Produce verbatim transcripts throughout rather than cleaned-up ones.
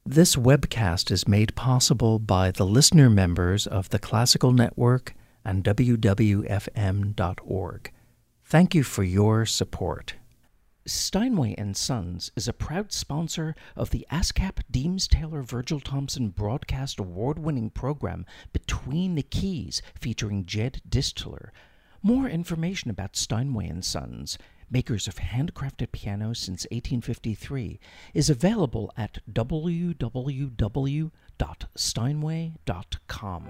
This webcast is made possible by the listener members of the Classical Network and W W F M dot org. Thank you for your support. Steinway and Sons is a proud sponsor of the ASCAP Deems Taylor Virgil Thompson broadcast award-winning program Between the Keys, featuring Jed Distler. More information about Steinway and Sons, makers of handcrafted pianos since eighteen fifty-three, is available at w w w dot steinway dot com.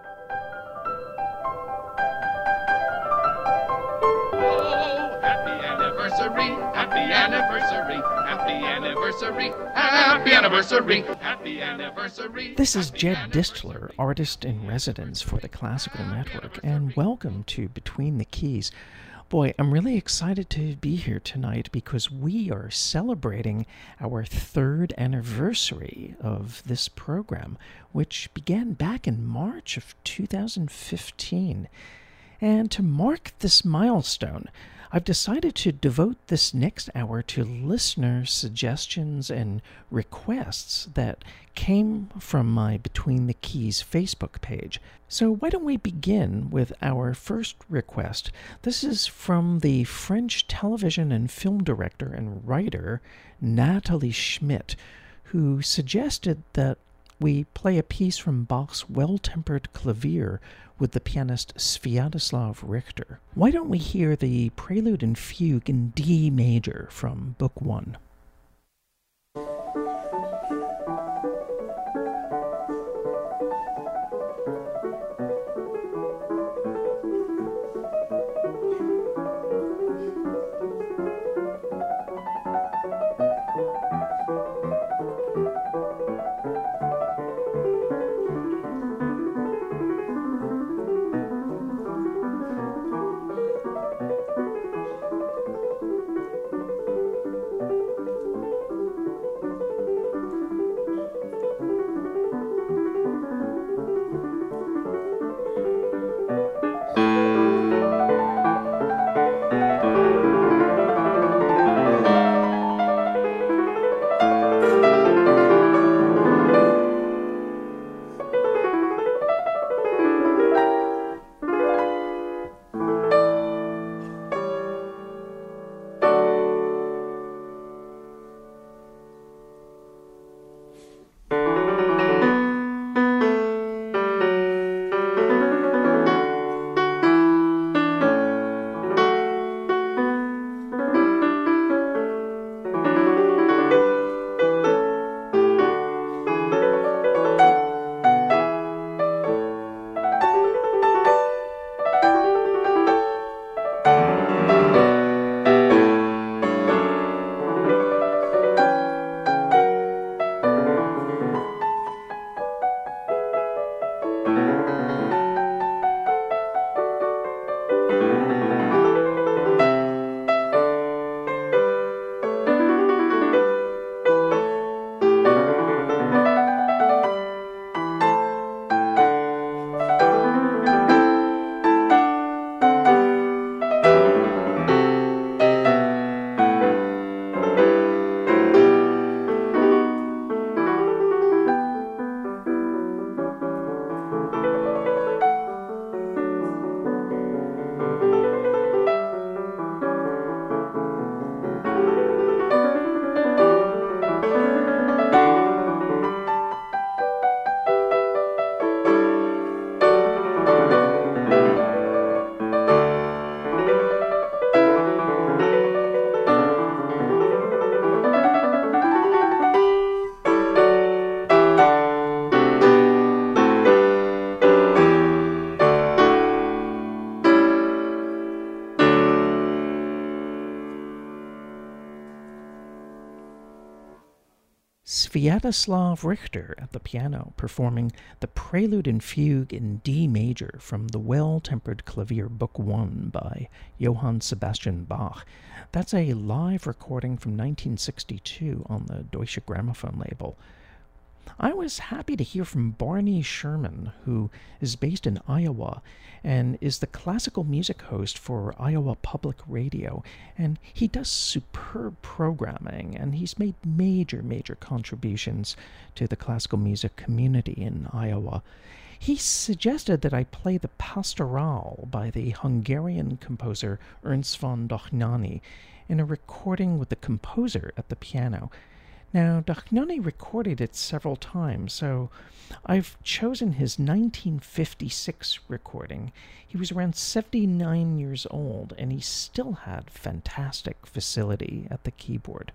Anniversary, happy anniversary, happy anniversary, happy anniversary, happy anniversary. This is Jed Distler, artist in residence for the Classical Network, and welcome to Between the Keys. Boy, I'm really excited to be here tonight because we are celebrating our third anniversary of this program, which began back in March of two thousand fifteen. And to mark this milestone, I've decided to devote this next hour to listener suggestions and requests that came from my Between the Keys Facebook page. So why don't we begin with our first request? This is from the French television and film director and writer Nathalie Schmidt, who suggested that we play a piece from Bach's Well-Tempered Clavier with the pianist Sviatoslav Richter. Why don't we hear the Prelude and Fugue in D major from Book One? Sviatoslav Richter at the piano performing the Prelude and Fugue in D major from the Well-Tempered Clavier Book One by Johann Sebastian Bach. That's a live recording from nineteen sixty-two on the Deutsche Grammophon label. I was happy to hear from Barney Sherman, who is based in Iowa and is the classical music host for Iowa Public Radio. And he does superb programming, and he's made major, major contributions to the classical music community in Iowa. He suggested that I play the Pastoral by the Hungarian composer Ernst von Dohnányi in a recording with the composer at the piano. Now, Dohnányi recorded it several times, so I've chosen his nineteen fifty-six recording. He was around seventy-nine years old, and he still had fantastic facility at the keyboard.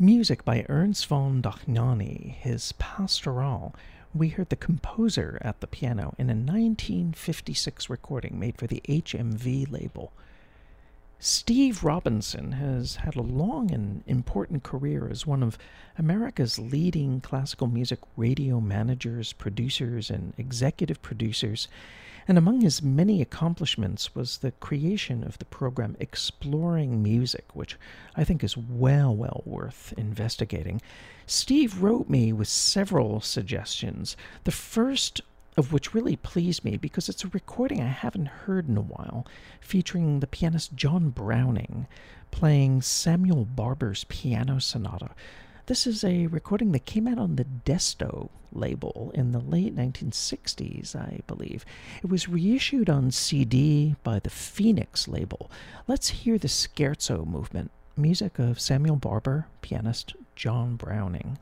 music by Ernst von Dohnanyi, his Pastoral. We heard the composer at the piano in a nineteen fifty-six recording made for the H M V label. Steve Robinson has had a long and important career as one of America's leading classical music radio managers, producers, and executive producers, and among his many accomplishments was the creation of the program Exploring Music, which I think is well, well worth investigating. Steve wrote me with several suggestions, the first of which really pleased me because it's a recording I haven't heard in a while, featuring the pianist John Browning playing Samuel Barber's Piano Sonata. This is a recording that came out on the Desto label in the late nineteen sixties, I believe. It was reissued on C D by the Phoenix label. Let's hear the Scherzo movement, music of Samuel Barber, pianist John Browning.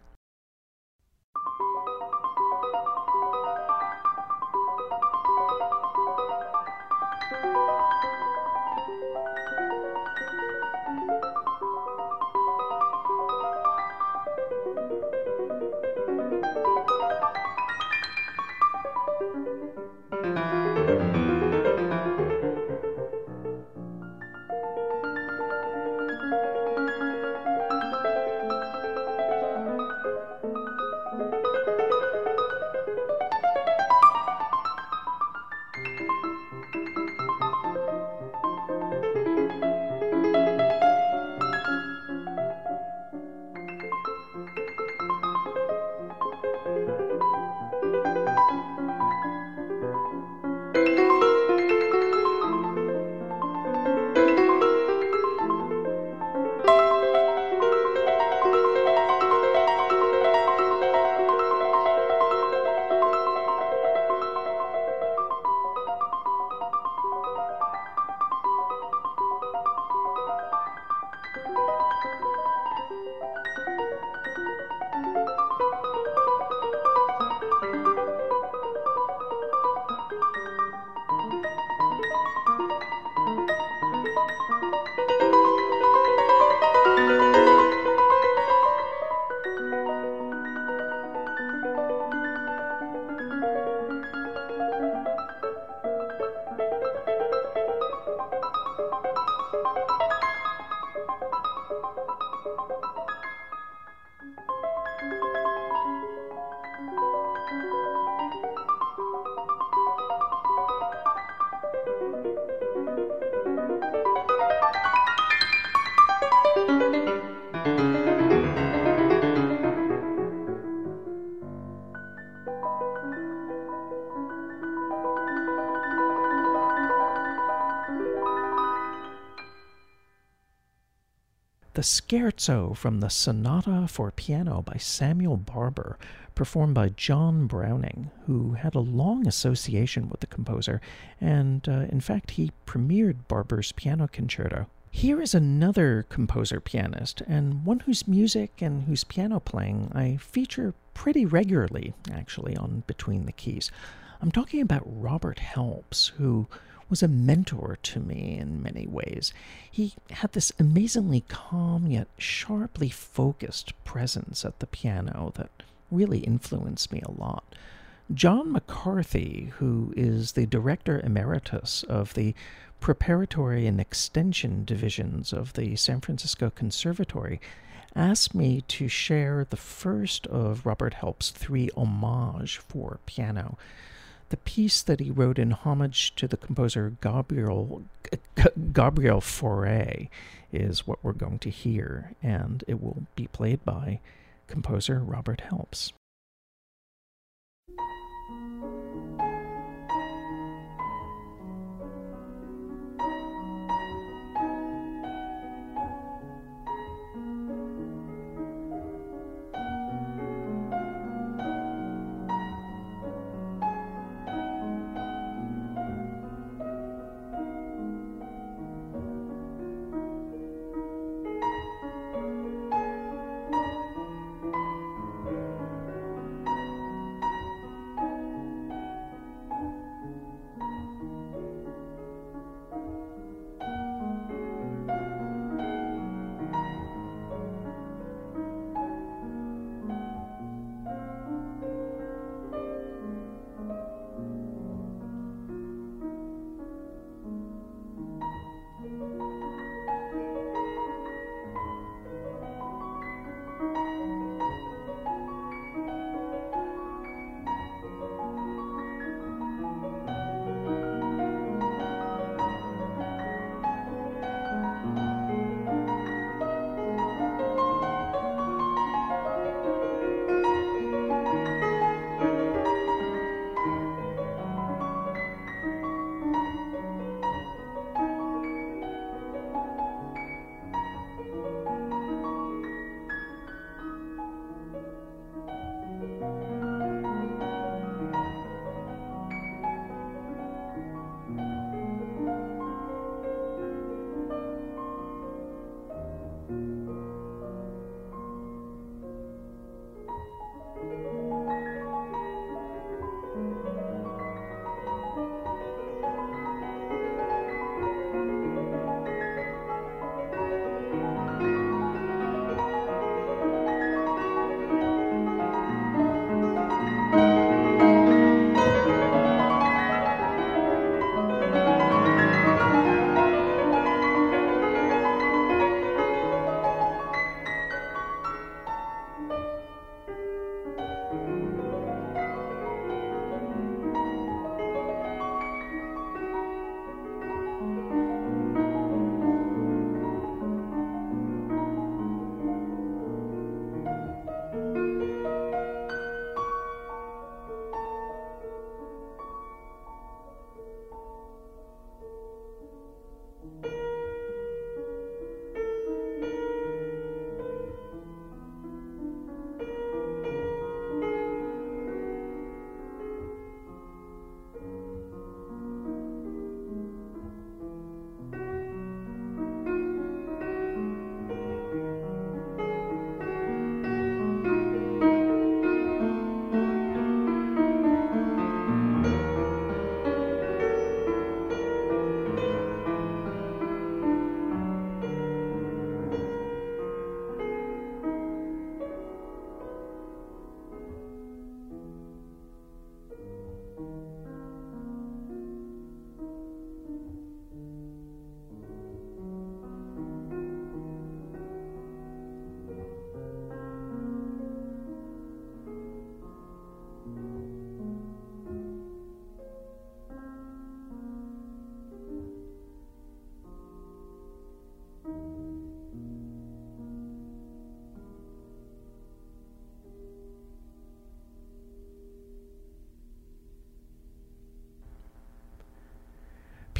The Scherzo from the Sonata for Piano by Samuel Barber, performed by John Browning, who had a long association with the composer, and uh, in fact he premiered Barber's piano concerto. Here is another composer-pianist, and one whose music and whose piano playing I feature pretty regularly, actually, on Between the Keys. I'm talking about Robert Helps, who was a mentor to me in many ways. He had this amazingly calm yet sharply focused presence at the piano that really influenced me a lot. John McCarthy, who is the director emeritus of the preparatory and extension divisions of the San Francisco Conservatory, asked me to share the first of Robert Helps' three hommages for piano. The piece that he wrote in homage to the composer Gabriel Gabriel Fauré is what we're going to hear, and it will be played by composer Robert Helps.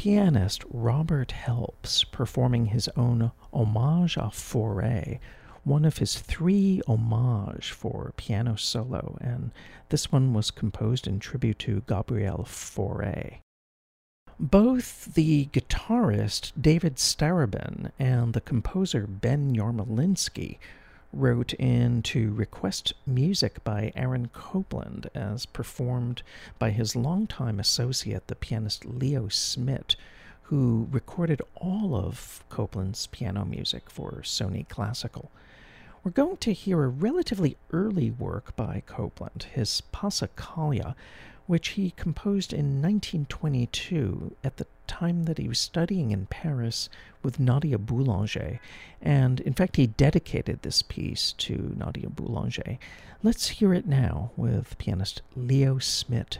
pianist Robert Helps performing his own Hommage à Fauré, one of his three hommages for piano solo, and this one was composed in tribute to Gabriel Fauré. Both the guitarist David Starobin and the composer Ben Yarmolinsky wrote in to request music by Aaron Copland as performed by his longtime associate, the pianist Leo Smit, who recorded all of Copland's piano music for Sony Classical. We're going to hear a relatively early work by Copland, his Passacaglia, which he composed in nineteen twenty-two at the time that he was studying in Paris with Nadia Boulanger, and in fact he dedicated this piece to Nadia Boulanger. Let's hear it now with pianist Leo Smit.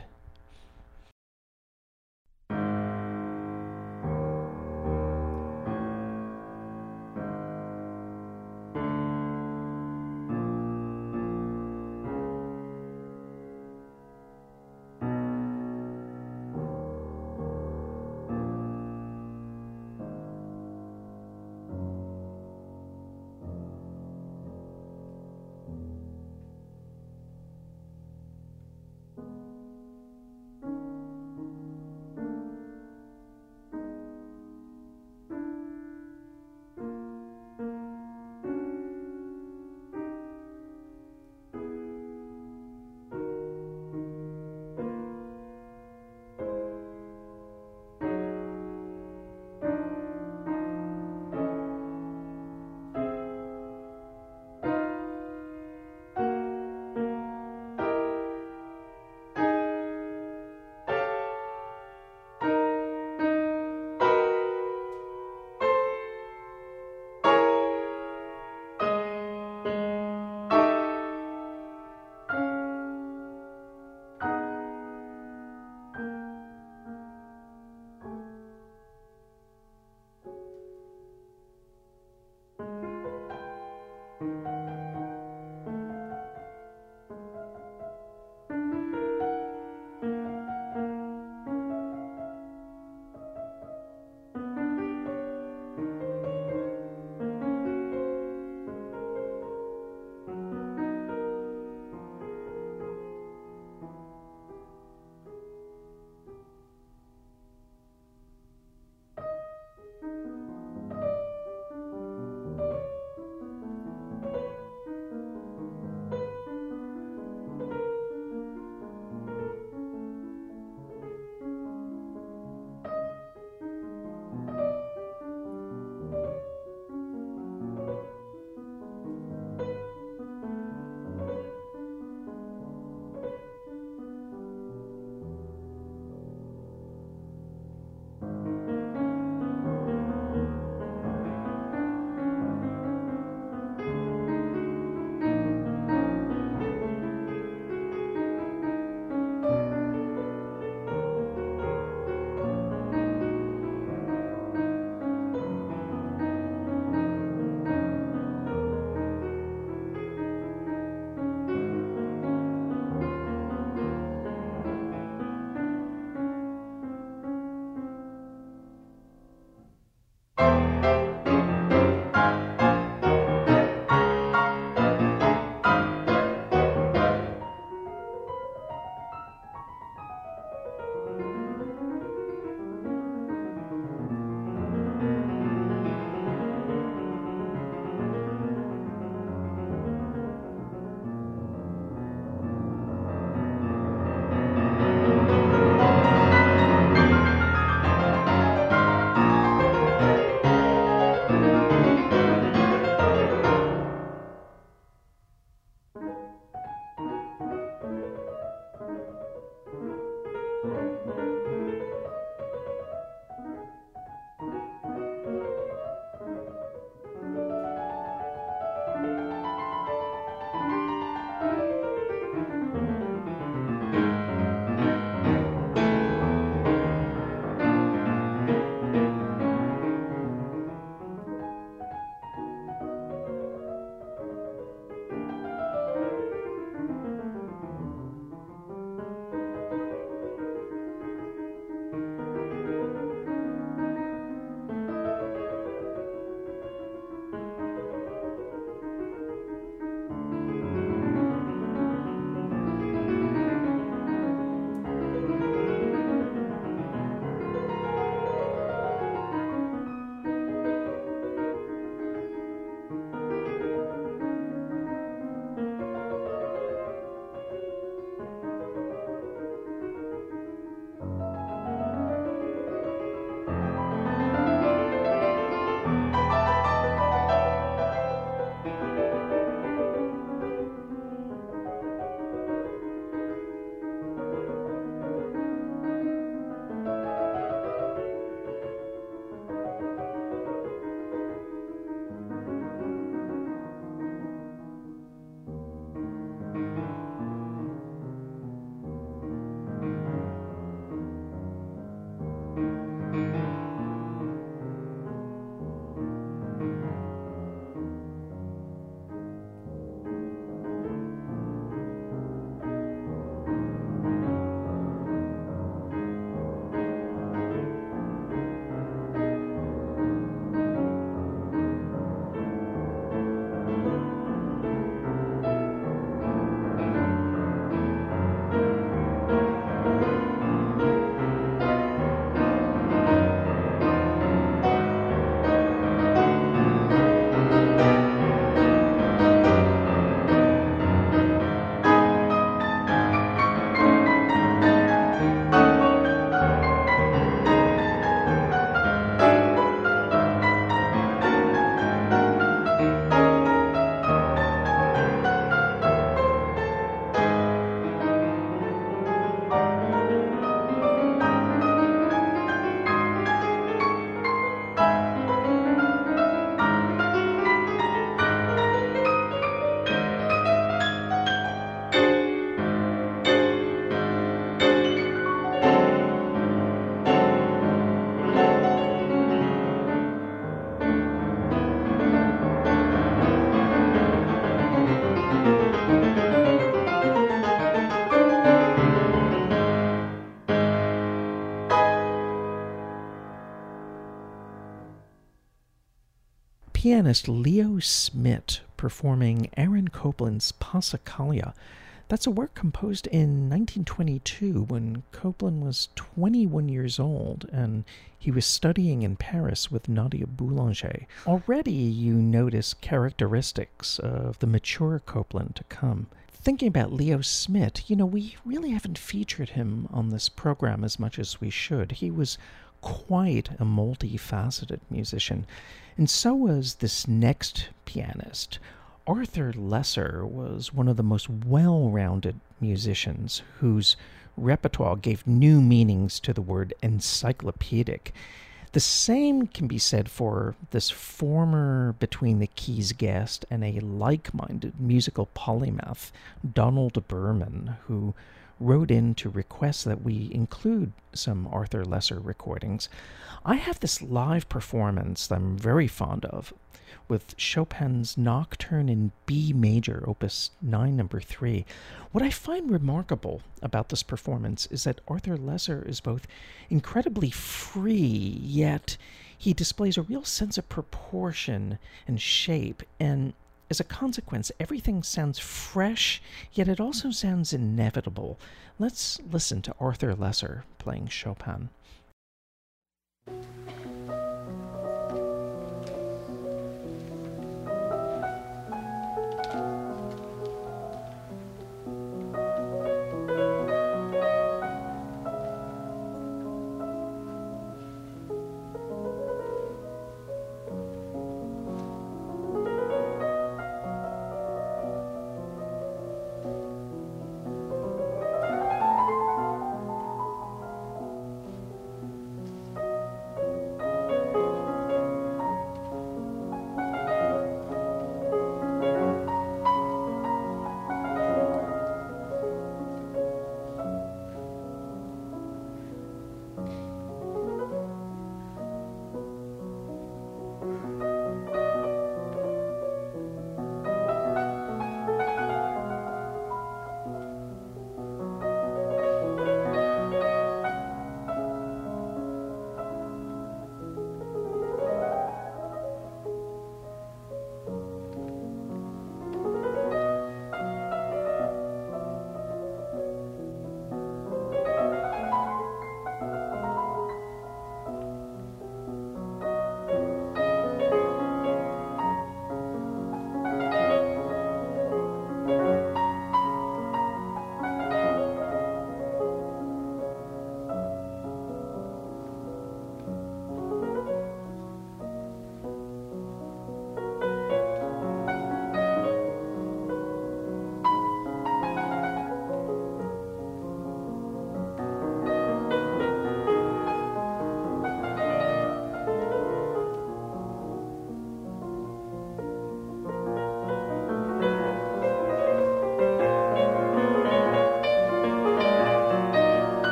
pianist Leo Smit performing Aaron Copland's Passacaglia. That's a work composed in nineteen twenty-two when Copland was twenty-one years old and he was studying in Paris with Nadia Boulanger. Already you notice characteristics of the mature Copland to come. Thinking about Leo Smit, you know, we really haven't featured him on this program as much as we should. He was quite a multifaceted musician, and so was this next pianist. Arthur Lesser was one of the most well-rounded musicians whose repertoire gave new meanings to the word encyclopedic. The same can be said for this former Between the Keys guest and a like-minded musical polymath, Donald Berman, who wrote in to request that we include some Arthur Lesser recordings. I have this live performance that I'm very fond of, with Chopin's Nocturne in B major, opus nine, number three. What I find remarkable about this performance is that Arthur Lesser is both incredibly free, yet he displays a real sense of proportion and shape, and as a consequence, everything sounds fresh, yet it also sounds inevitable. Let's listen to Arthur Lesser playing Chopin.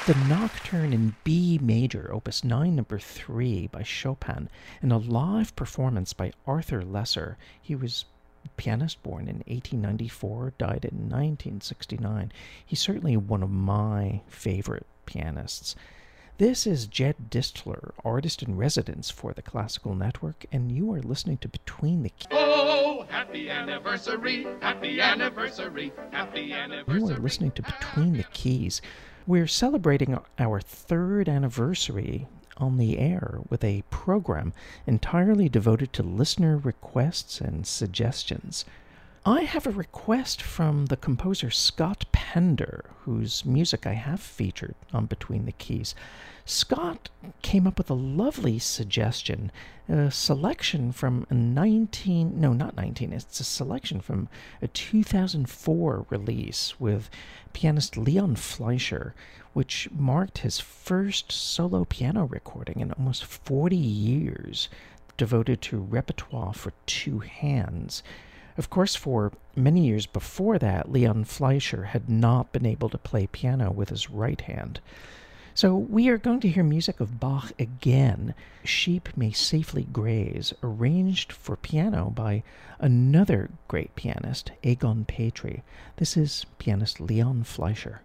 the Nocturne in B major, opus nine, number three by Chopin, and a live performance by Arthur Lesser. He was a pianist born in eighteen ninety-four, died in nineteen sixty-nine. He's certainly one of my favorite pianists. This is Jed Distler, artist in residence for the Classical Network, and you are listening to Between the Keys. Oh, happy anniversary, happy anniversary, happy anniversary. You are listening to Between the Keys. We're celebrating our third anniversary on the air with a program entirely devoted to listener requests and suggestions. I have a request from the composer Scott Pender, whose music I have featured on Between the Keys. Scott came up with a lovely suggestion, a selection from a nineteen, no, not nineteen, it's a selection from a two thousand four release with pianist Leon Fleischer, which marked his first solo piano recording in almost forty years, devoted to repertoire for two hands. Of course, for many years before that, Leon Fleischer had not been able to play piano with his right hand. So we are going to hear music of Bach again, Sheep May Safely Graze, arranged for piano by another great pianist, Egon Petri. This is pianist Leon Fleischer.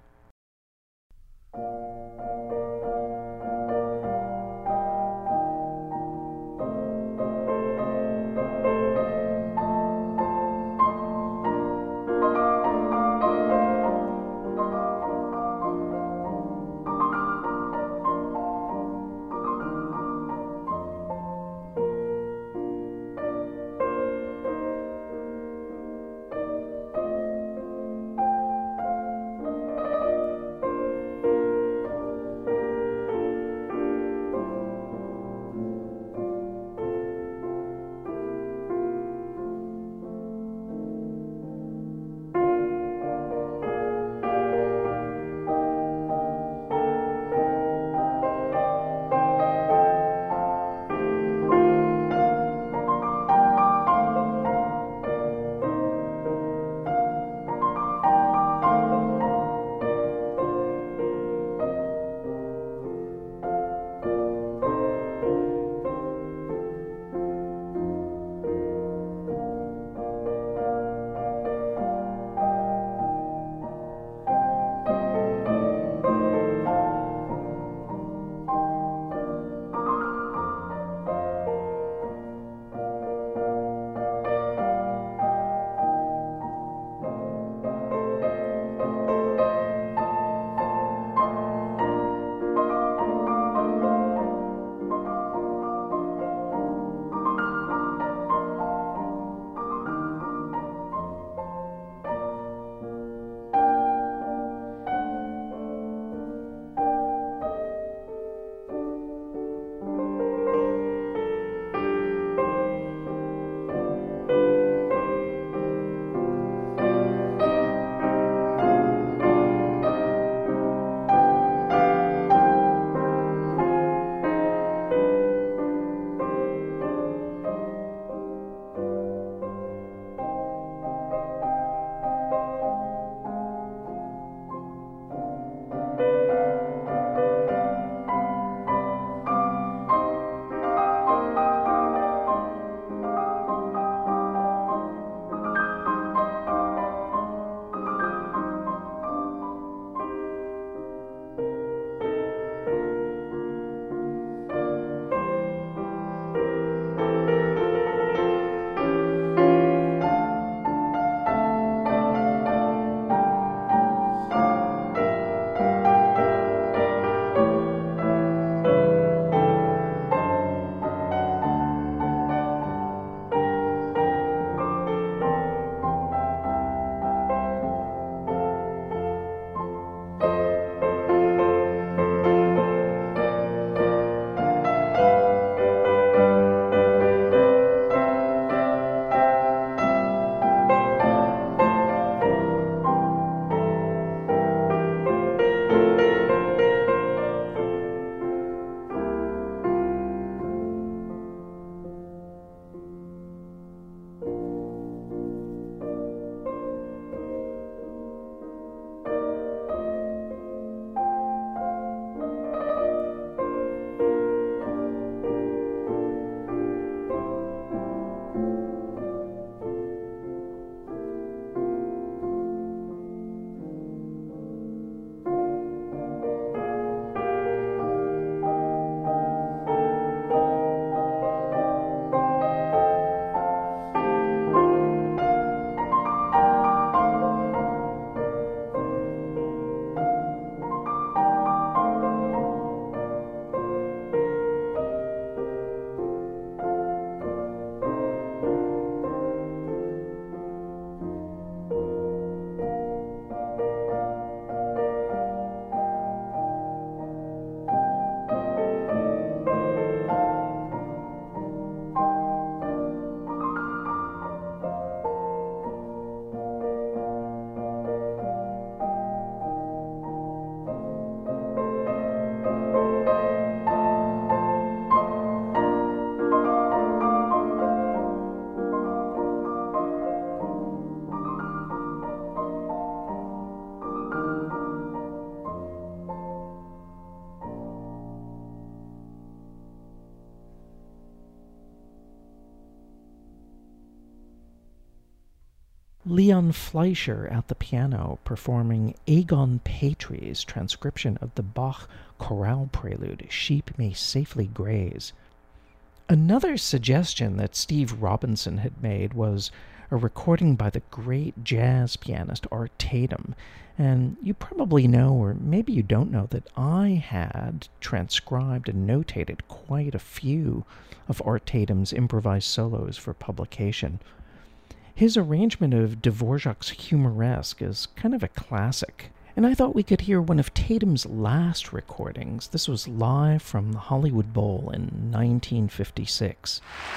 Leon Fleischer at the piano performing Aegon Patry's transcription of the Bach chorale prelude, Sheep May Safely Graze. Another suggestion that Steve Robinson had made was a recording by the great jazz pianist Art Tatum. And you probably know, or maybe you don't know, that I had transcribed and notated quite a few of Art Tatum's improvised solos for publication. His arrangement of Dvorak's Humoresque is kind of a classic, and I thought we could hear one of Tatum's last recordings. This was live from the Hollywood Bowl in nineteen fifty-six.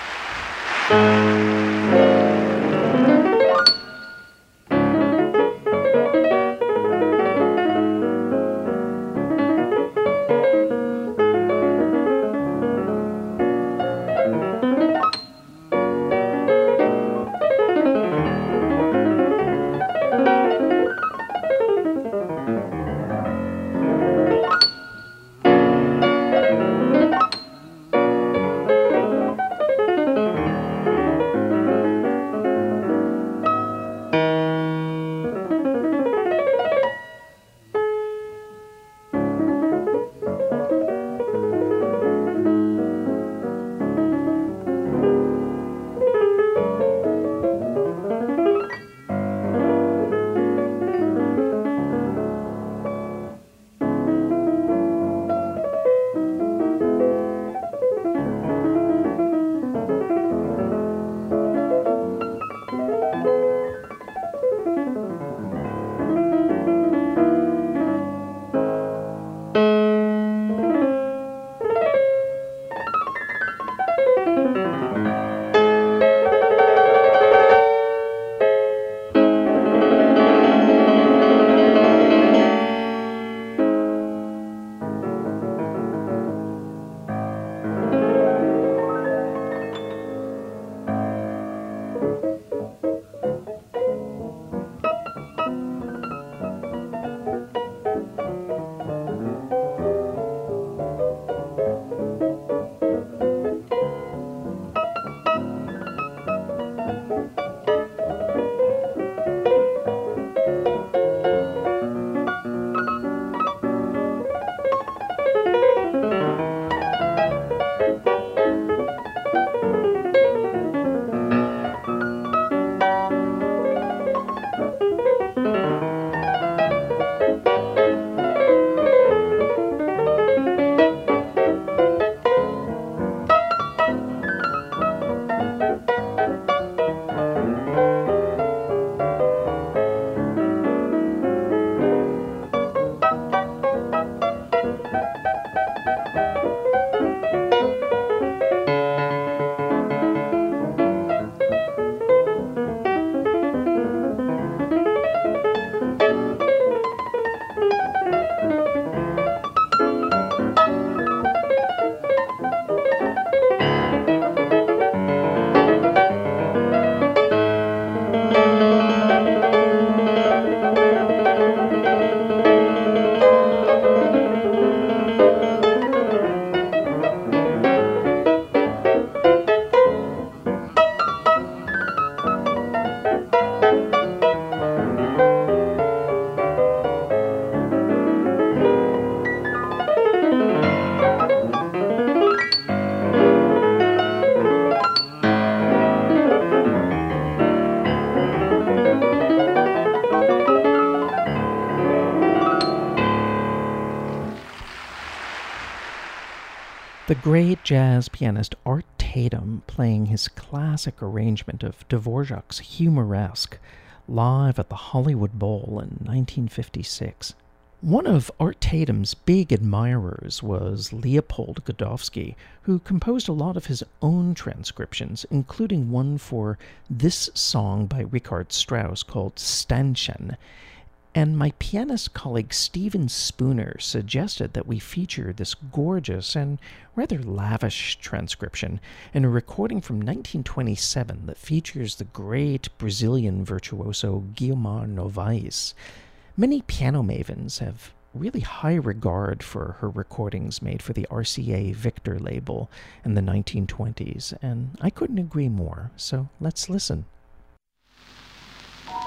The great jazz pianist Art Tatum playing his classic arrangement of Dvorak's Humoresque live at the Hollywood Bowl in nineteen fifty-six. One of Art Tatum's big admirers was Leopold Godowsky, who composed a lot of his own transcriptions, including one for this song by Richard Strauss called Ständchen. And my pianist colleague Steven Spooner suggested that we feature this gorgeous and rather lavish transcription in a recording from nineteen twenty-seven that features the great Brazilian virtuoso Guiomar Novaes. Many piano mavens have really high regard for her recordings made for the R C A Victor label in the nineteen twenties, and I couldn't agree more, so let's listen.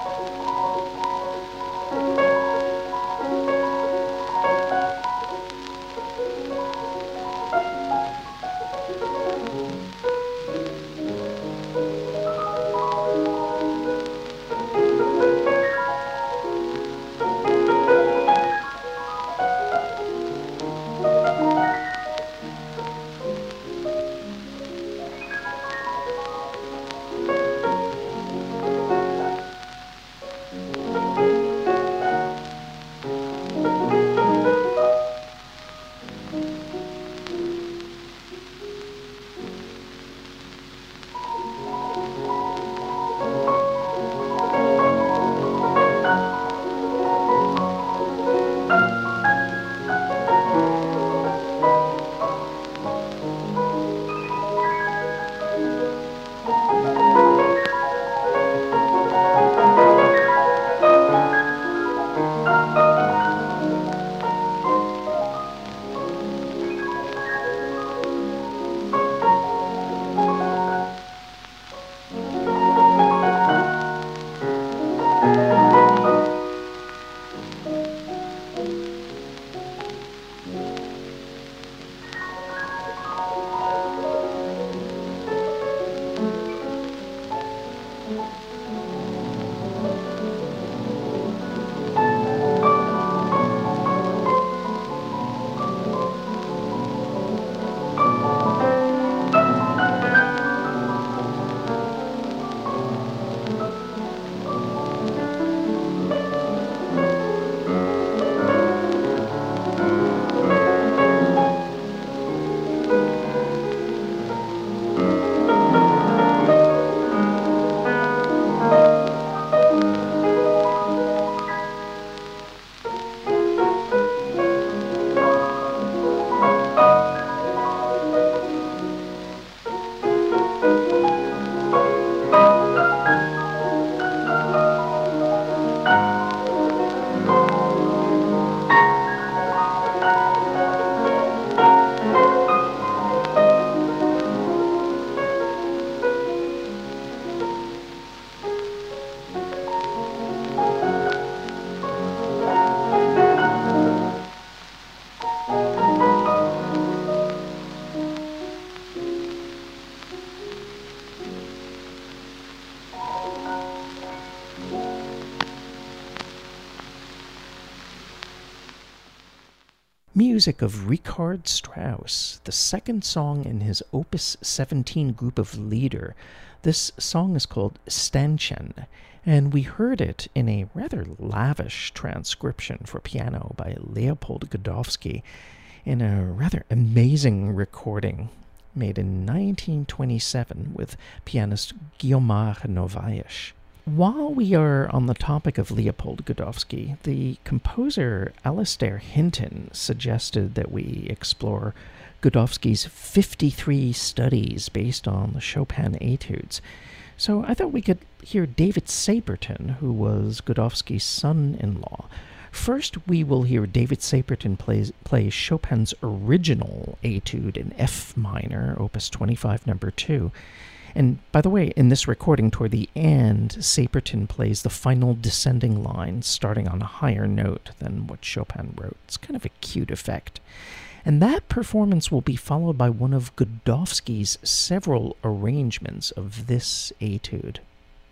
music of Richard Strauss, the second song in his Opus seventeen group of Lieder. This song is called Ständchen, and we heard it in a rather lavish transcription for piano by Leopold Godowsky in a rather amazing recording made in nineteen twenty-seven with pianist Guillaume Novaish. While we are on the topic of Leopold Godowsky, the composer Alastair Hinton suggested that we explore Godowsky's fifty-three studies based on the Chopin etudes. So I thought we could hear David Saperton, who was Godowsky's son-in-law. First, we will hear David Saperton plays, play Chopin's original etude in F minor, Opus twenty-five, number two. And by the way, in this recording, toward the end, Saperton plays the final descending line, starting on a higher note than what Chopin wrote. It's kind of a cute effect. And that performance will be followed by one of Godowsky's several arrangements of this etude.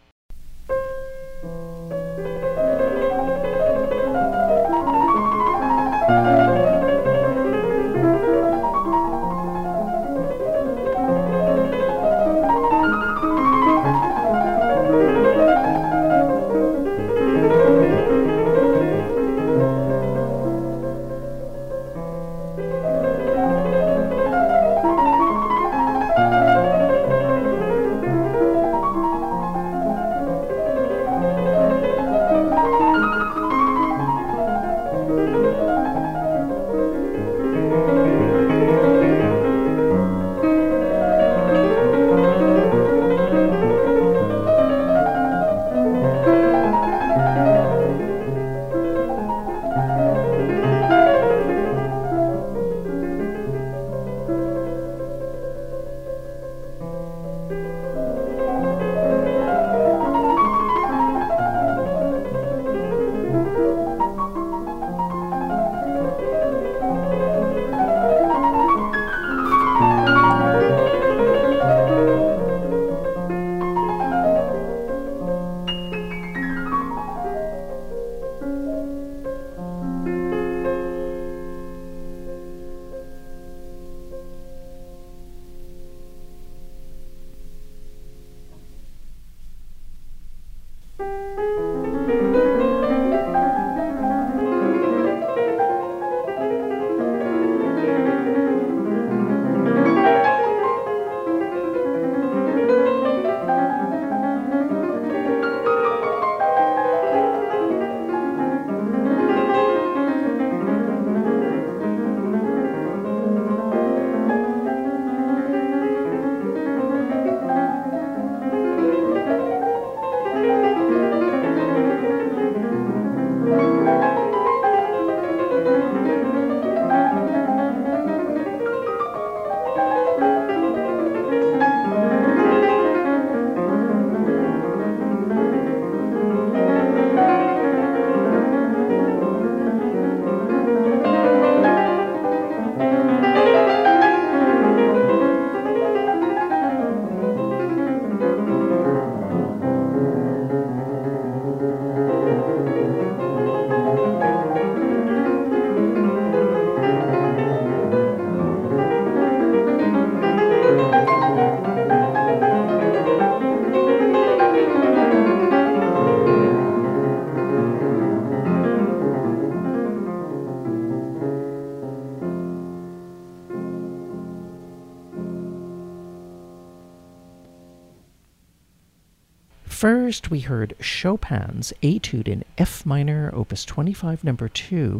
First, we heard Chopin's Etude in F minor, Opus twenty-five, number two,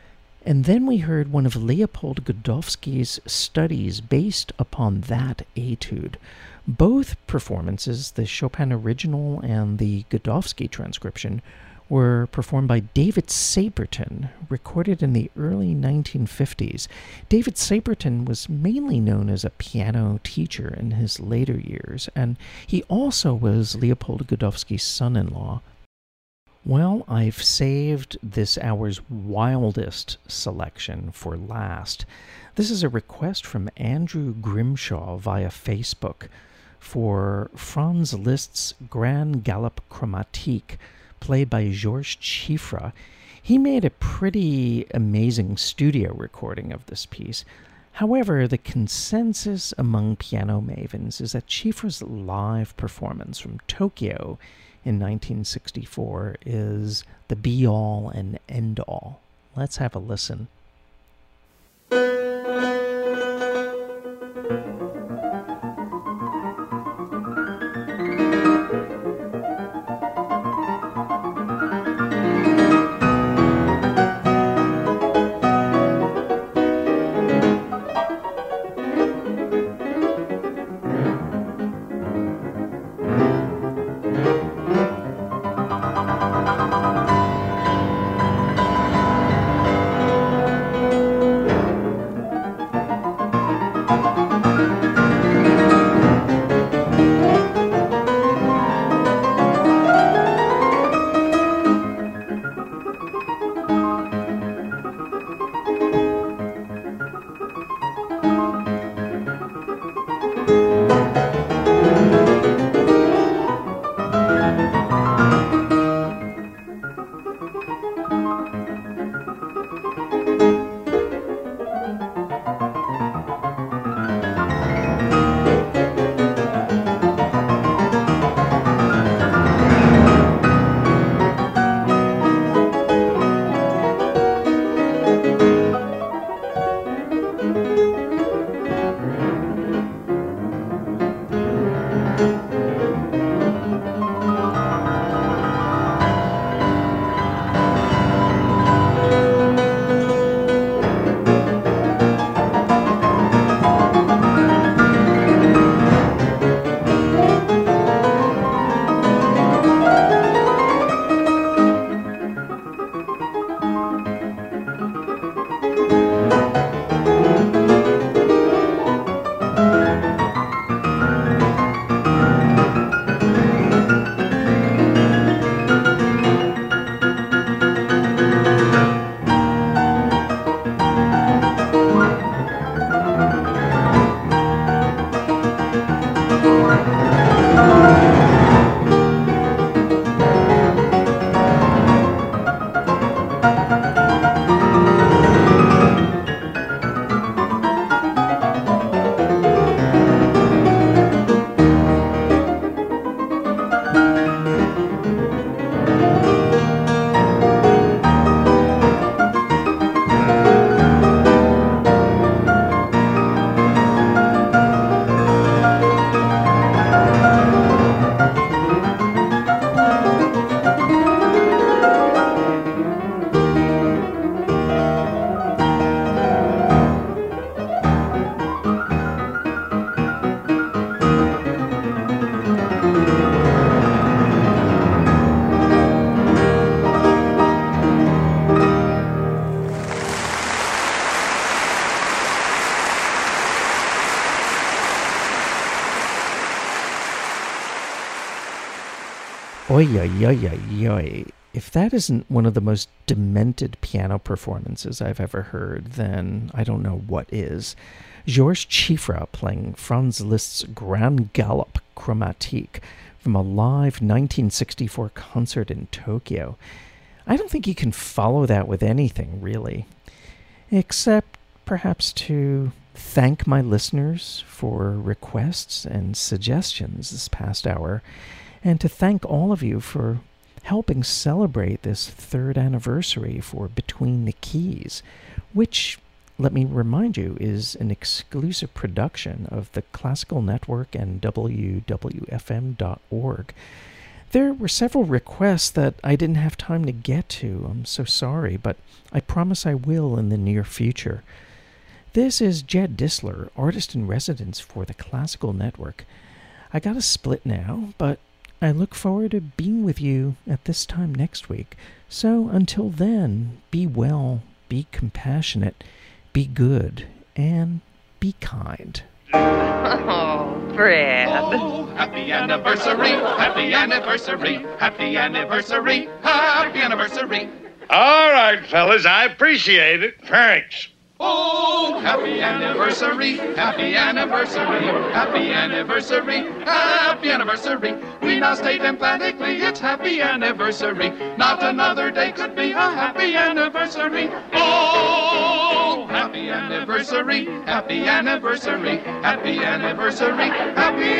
and then we heard one of Leopold Godowsky's studies based upon that etude. Both performances, the Chopin original and the Godowsky transcription, were performed by David Saperton, recorded in the early nineteen fifties. David Saperton was mainly known as a piano teacher in his later years, and he also was Leopold Godowsky's son-in-law. Well, I've saved this hour's wildest selection for last. This is a request from Andrew Grimshaw via Facebook for Franz Liszt's Grand Galop Chromatique, played by Georges Chiffre. He made a pretty amazing studio recording of this piece. However, the consensus among piano mavens is that Cifra's live performance from Tokyo in nineteen sixty-four is the be-all and end-all. Let's have a listen. Oy, oy, oy, oy, oy. If that isn't one of the most demented piano performances I've ever heard, then I don't know what is. Georges Cifra playing Franz Liszt's Grand Galop Chromatique from a live nineteen sixty-four concert in Tokyo. I don't think you can follow that with anything, really. Except perhaps to thank my listeners for requests and suggestions this past hour, and to thank all of you for helping celebrate this third anniversary for Between the Keys, which, let me remind you, is an exclusive production of the Classical Network and W W F M dot org. There were several requests that I didn't have time to get to. I'm so sorry, but I promise I will in the near future. This is Jed Disler, artist-in-residence for the Classical Network. I got a split now, but I look forward to being with you at this time next week. So until then, be well, be compassionate, be good, and be kind. Oh, Fred. Oh, happy anniversary, happy anniversary, happy anniversary, happy anniversary. All right, fellas, I appreciate it. Thanks. Oh, happy anniversary, happy anniversary, happy anniversary, happy anniversary. We now state emphatically it's happy anniversary. Not another day could be a happy anniversary. Oh, happy anniversary, happy anniversary, happy anniversary, happy,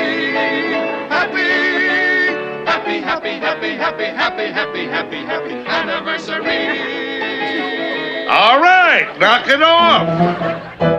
happy, happy, happy, happy, happy, happy, happy, happy, happy anniversary. All right, knock it off.